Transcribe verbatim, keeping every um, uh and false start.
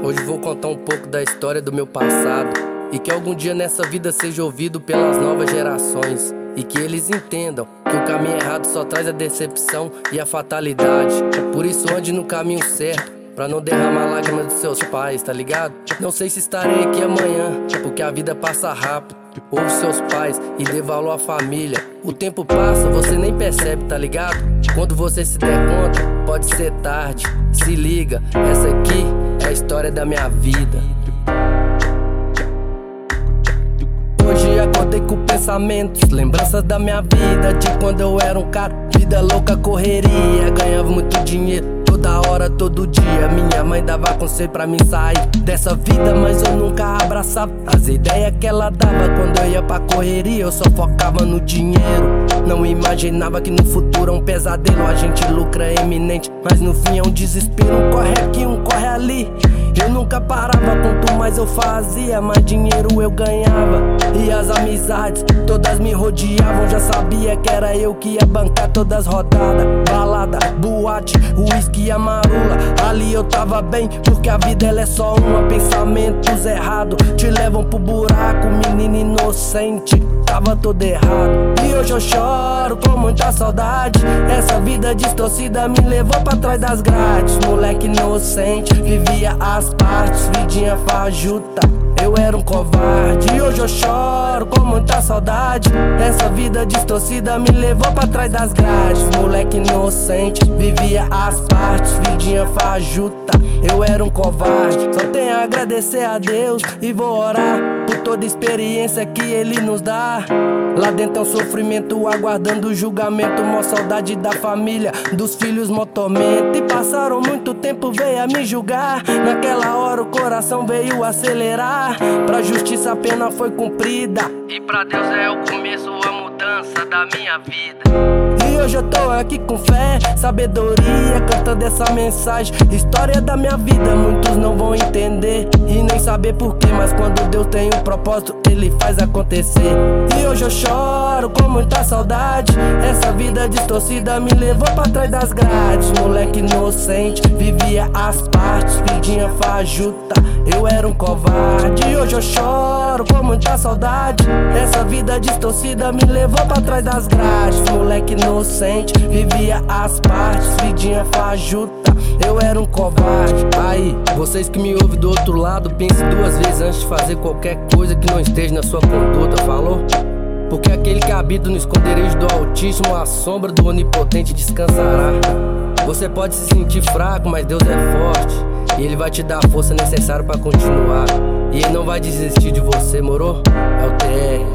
Hoje vou contar um pouco da história do meu passado, e que algum dia nessa vida seja ouvido pelas novas gerações, e que eles entendam que o caminho errado só traz a decepção e a fatalidade. Por isso ande no caminho certo, pra não derramar lágrimas dos seus pais, tá ligado? Não sei se estarei aqui amanhã, porque a vida passa rápido. Ouve seus pais e dê valor à família. O tempo passa, você nem percebe, tá ligado? Quando você se der conta, pode ser tarde. Se liga, essa aqui é a história da minha vida. Hoje acordei com pensamentos, lembranças da minha vida, de quando eu era um cara. Vida louca, correria, ganhava muito dinheiro toda hora, todo dia. Minha mãe dava conselho pra mim sair dessa vida, mas eu nunca abraçava as ideias que ela dava. Quando eu ia pra correria, eu só focava no dinheiro. Não imaginava que no futuro é um pesadelo. A gente lucra eminente, mas no fim é um desespero. Um corre aqui, um corre ali. Eu nunca parava, quanto mais eu fazia, mais dinheiro eu ganhava. E as amizades todas me rodeavam, já sabia que era eu que ia bancar todas as rodadas. Balada, boate, uísque e a marula. Ali eu tava bem, porque a vida ela é só uma. Pensamentos errados te levam pro buraco, menino inocente, tava todo errado. E hoje eu choro com muita saudade. Essa vida distorcida me levou pra trás das grades. Moleque inocente, vivia as partes, vidinha fajuta, eu era um covarde. E hoje eu choro com muita saudade. Essa vida distorcida me levou pra trás das grades. Moleque inocente, vivia as partes, vidinha fajuta, eu era um covarde. Só tenho a agradecer a Deus e vou orar por toda experiência que Ele nos dá. Lá dentro é um sofrimento, aguardando o julgamento. Mó saudade da família, dos filhos, mó tormento. E passaram muito tempo, veio a me julgar. Naquela hora o coração veio acelerar. Pra justiça a pena foi cumprida, e pra Deus é o começo, a mudança da minha vida. E hoje eu tô aqui com fé, sabedoria, cantando essa mensagem. História da minha vida, muitos não vão entender e nem saber porquê, mas quando Deus tem um propósito, Ele faz acontecer. E hoje eu choro com muita saudade. Essa vida distorcida me levou pra trás das grades. Moleque inocente, vivia as partes, vidinha fajuta, eu era um covarde. E hoje eu choro com muita saudade. Essa vida distorcida me levou pra trás das grades. Moleque inocente, vivia as partes, vidinha fajuta, eu era um covarde. Aí, vocês que me ouvem do outro lado, pense duas vezes antes de fazer qualquer coisa que não esteja na sua conduta, falou? Porque aquele que habita no esconderijo do Altíssimo, a sombra do Onipotente descansará. Você pode se sentir fraco, mas Deus é forte, e Ele vai te dar a força necessária pra continuar. E Ele não vai desistir de você, moro? É o T R.